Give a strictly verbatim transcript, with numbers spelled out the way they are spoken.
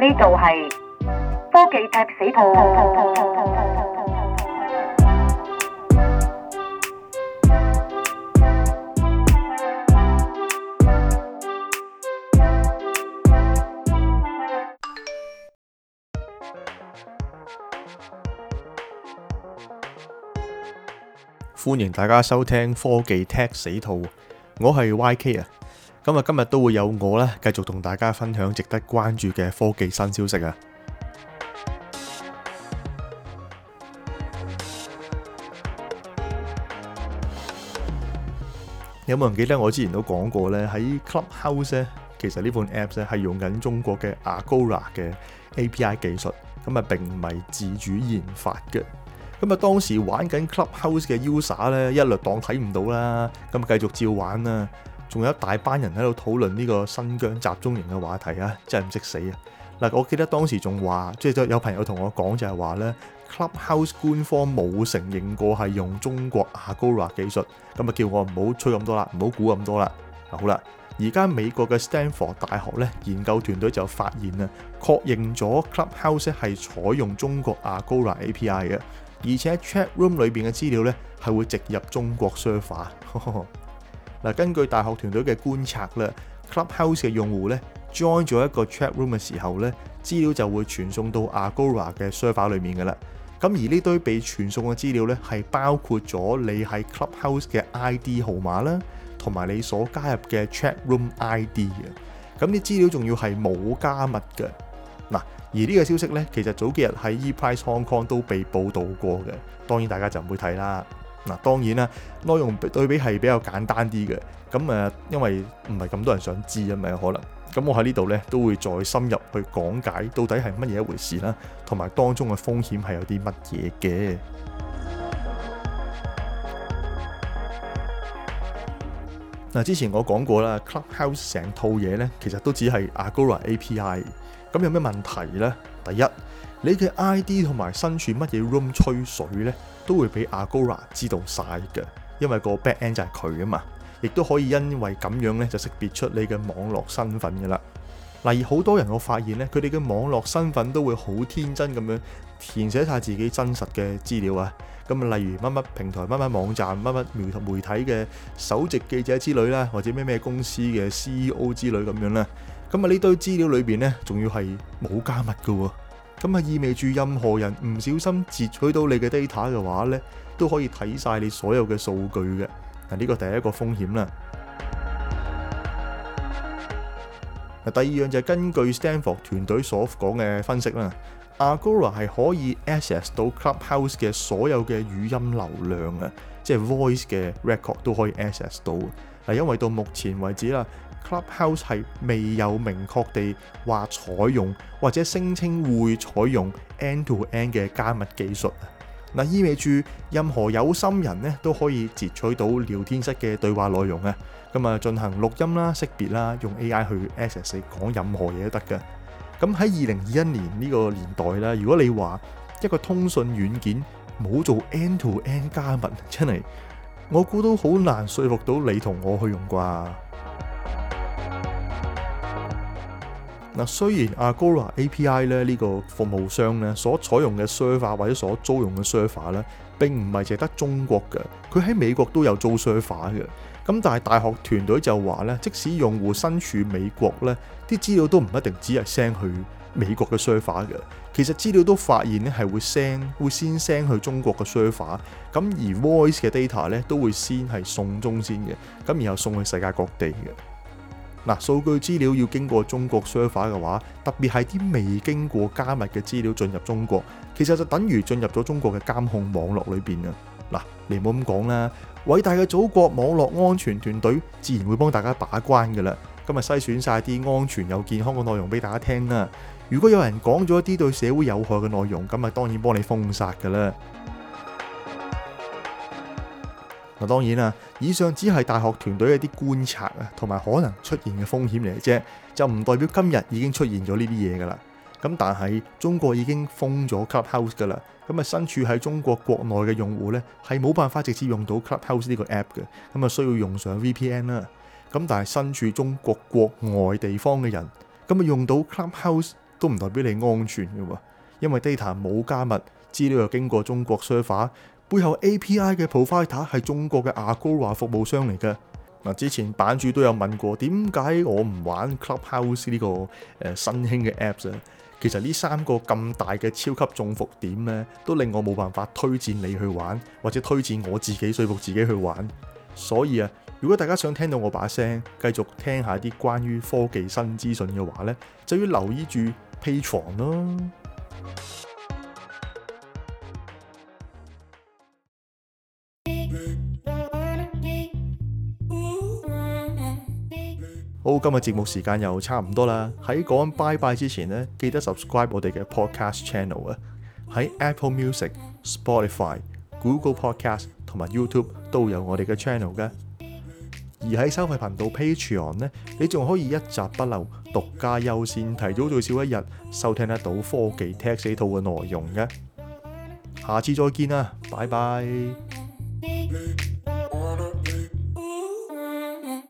呢度係科技踢死兔。 歡迎大家收聽科技踢死兔，我係 Y K 啊。咁啊，今日都會有我咧，繼續同大家分享值得關注嘅科技新消息啊。有冇人記得我之前都講過咧？喺 Clubhouse 咧，其實呢款 Apps 咧係用緊中國嘅 Agora 嘅 A P I 技術，咁啊並唔係自主研發嘅。咁啊，當時玩緊 Clubhouse 嘅 user 咧，一律當睇唔到啦，咁繼續照玩啦。仲有一大班人喺度討論呢個新疆集中營嘅話題啊，真係唔識死啊！嗱，我記得當時仲話，即係有朋友同我講就係話咧 ，Clubhouse 官方冇承認過係用中國 Agora 技術，咁啊叫我唔好吹咁多啦，唔好估咁多啦。嗱，好啦，而家美國嘅 Stanford 大學咧研究團隊就發現啊，確認咗 Clubhouse 係採用中國 Agora A P I 嘅。而且 chat room 裏邊嘅資料咧係會直入中國 server。嗱，根據大學團隊嘅觀察咧 ，Clubhouse 嘅用戶咧 join 咗一個 chat room 嘅時候咧，資料就會傳送到 Agora 嘅 server 裏面噶啦。咁而呢堆被傳送嘅資料咧係包括咗你喺 Clubhouse 嘅 I D 號碼啦，同埋你所加入嘅 chat room I D 嘅。咁啲資料仲要係冇加密嘅。嗱。而呢個消息呢，其實早幾日喺 ePrice Hong Kong 都被報導過嘅，當然大家就唔會睇啦。嗱，當然啦，內容對比係比較簡單啲嘅，咁誒，因為唔係咁多人想知啊嘛，可能。咁我喺呢度呢，都會再深入去講解到底係乜嘢一回事啦，同埋當中嘅風險係有啲乜嘢嘅。嗱，之前我講過啦 ，Clubhouse 成套嘢呢，其實都只係 Agora A P I。咁有咩問題呢？第一，你嘅 I D 同埋身處乜嘢 room 吹水呢，都會俾 Agora 知道晒嘅，因為個 back end 就係佢啊嘛，亦都可以因為咁樣呢，就識別出你嘅網絡身份噶啦。例如好多人我發現呢，佢哋嘅網絡身份都會好天真咁樣填寫晒自己真實嘅資料啊。咁啊，例如乜乜平台、乜乜網站、乜乜媒體嘅首席記者之類啦，或者咩咩公司嘅 C E O 之類咁樣啦。咁啊，呢堆資料裏邊呢，仲要係冇加密嘅喎。咁啊，意味住任何人唔小心截取到你嘅 data 嘅話呢，都可以睇晒你所有嘅數據嘅。嗱，呢個第一個風險啦。嗱，第二樣就係根據 Stanford 團隊所講嘅分析啦 ，Agora 係可以 access 到 Clubhouse 嘅所有嘅語音流量啊，即係 voice 嘅 record 都可以 access 到。嗱，因為到目前為止啦。Clubhouse 係未有明確地話採用或者聲稱會採用 end-to-end 嘅加密技術啊！嗱，意味住任何有心人咧都可以截取到聊天室嘅對話內容啊，咁啊進行錄音啦、識別啦，用 A I 去 access 講任何嘢都得嘅。咁喺二零二一年呢個年代啦，如果你話一個通訊軟件冇做 end-to-end 加密，真係我估都好難說服到你同我去用啩。嗱，雖然 Agora A P I 咧呢個服務商咧所採用嘅 server 或者所租用嘅 server 咧並唔係淨係得中國嘅，佢喺美國都有租 server 嘅。咁但係大學團隊就話咧，即使用戶身處美國咧，啲資料都唔一定只係 send 去美國嘅 server 嘅。其實資料都發現咧係會 send 會先 send 去中國嘅 server，咁而 voice 嘅 data 咧都會先係送中先嘅，咁然後送去世界各地嘅。嗱，數據資料要經過中國 server 嘅話，特別係啲未經過加密嘅資料進入中國，其實就等於進入咗中國嘅監控網絡裏邊啊！嗱，你唔好咁講啦，偉大嘅祖國網絡安全團隊自然會幫大家把關㗎啦。今日篩選晒啲安全又健康嘅內容俾大家聽啦。如果有人講咗一啲對社會有害嘅內容，咁啊當然幫你封殺㗎啦。嗱，當然啦，以上只係大學團隊一啲觀察啊，同埋可能出現嘅風險嚟嘅啫，就唔代表今日已經出現咗呢啲嘢噶啦。咁但係中國已經封咗 Clubhouse 噶啦，咁啊身處喺中國國內嘅用戶呢，係冇辦法直接用到 Clubhouse 呢個 app 嘅，咁啊需要用上 V P N 啦。咁但係身處中國國外地方嘅人，咁啊用到 Clubhouse 都唔代表你安全嘅喎，因為 data 冇加密，資料又經過中國 server， 背後 A P I 嘅 provider 係中國嘅 Agora 服務商嚟嘅。嗱，之前版主都有問過，點解我唔玩 Clubhouse 呢個誒新興嘅 apps 啊？其實呢三個咁大嘅超級中伏點咧，都令我冇辦法推薦你去玩，或者推薦我自己說服自己去玩。所以啊，如果大家想聽到我把聲，繼續聽下啲關於科技新資訊嘅話咧，就要留意住 Patreon 咯。好，今日節目時間又差唔多啦。喺講拜拜之前呢，記得 subscribe 我哋嘅 podcast channel 啊。喺 Apple Music、Spotify、Google Podcast 同埋 YouTube 都有我哋嘅 channel 嘅。而喺收費頻道 Patreon 呢，你仲可以一集不漏、獨家優先、提早最少一日收聽得到科技 Tech 呢套嘅內容嘅。下次再見啦，拜拜。